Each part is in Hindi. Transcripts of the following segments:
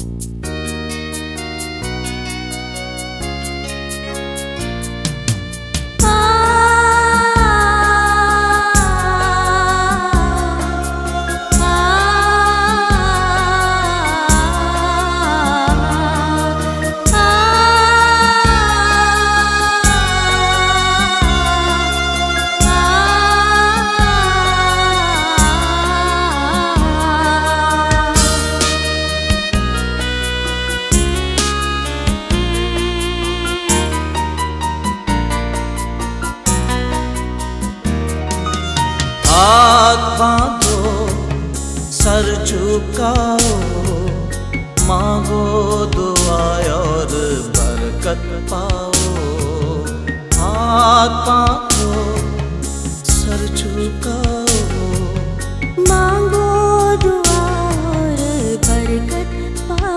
हाथ बांधो, सर झुकाओ, मांगो दुआ और बरकत पाओ। हाथ बांधो, सर झुकाओ, मांगो दुआ और बरकत पाओ।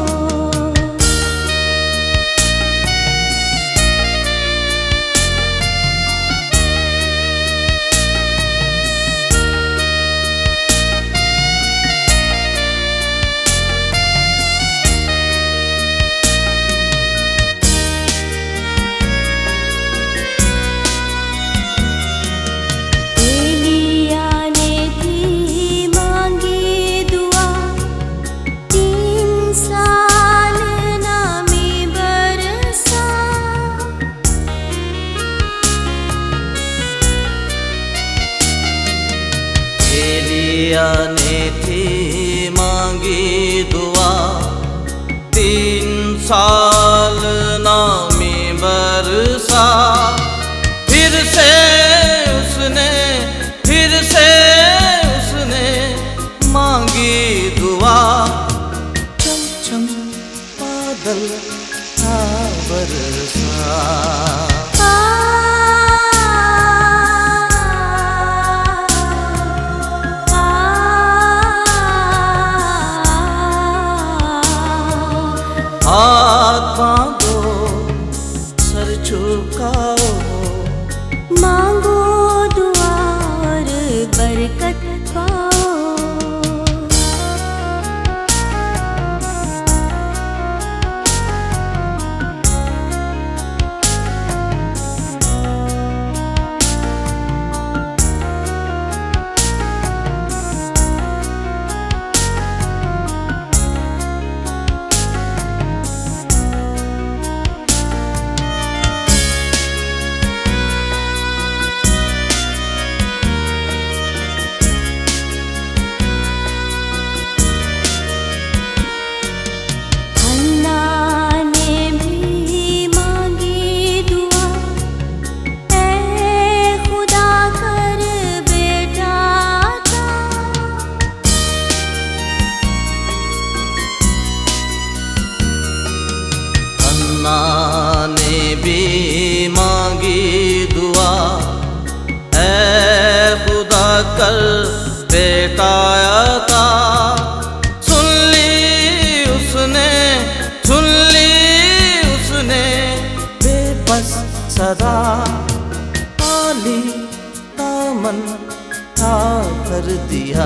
एलिया ने थी मांगी दुआ, 3 साल नामी बरसा। फिर से उसने मांगी दुआ, चम चम बादल था बरसा। हाथ बांधो, सर झुकाओ, मांगो दुआ और बरकत पाओ। अन्ना ने भी मांगी दुआ, ऐ खुदा कर बेटा अता। सुन ली उसने बेबस सदा, आली दामन था कर दिया।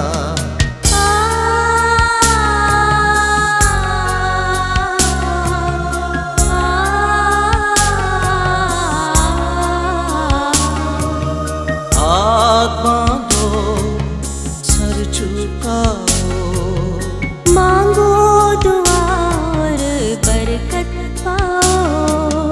हाथ बांधो, सर झुकाओ, मांगो दुआ और बरकत पाओ।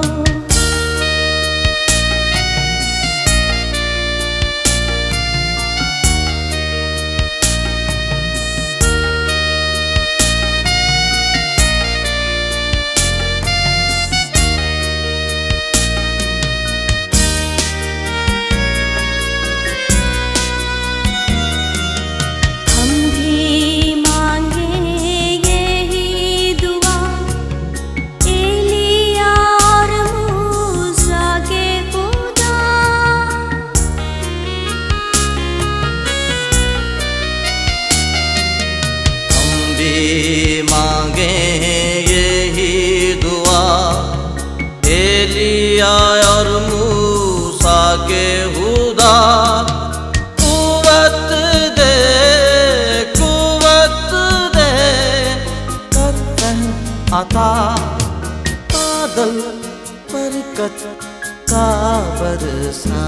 आता बादल बरकत का बरसा।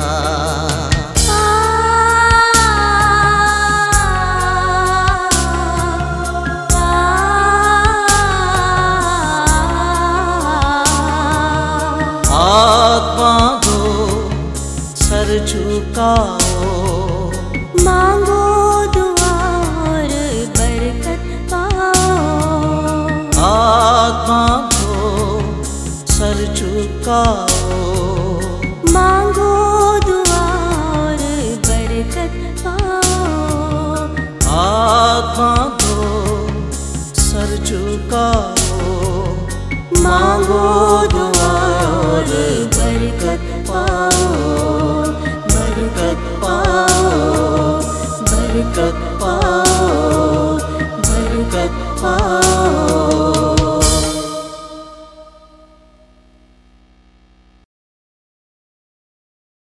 हाथ बांधो सर झुकाओ, मांगो दुआ और बरकत पाओ। हाथ बांधो सर झुकाओ, मांगो दुआ और बरकत पाओ। हाथ बांधो सर झुकाओ, मांगो दुआ और बरकत पाओ। बरकत पाओ, बरकत पाओ।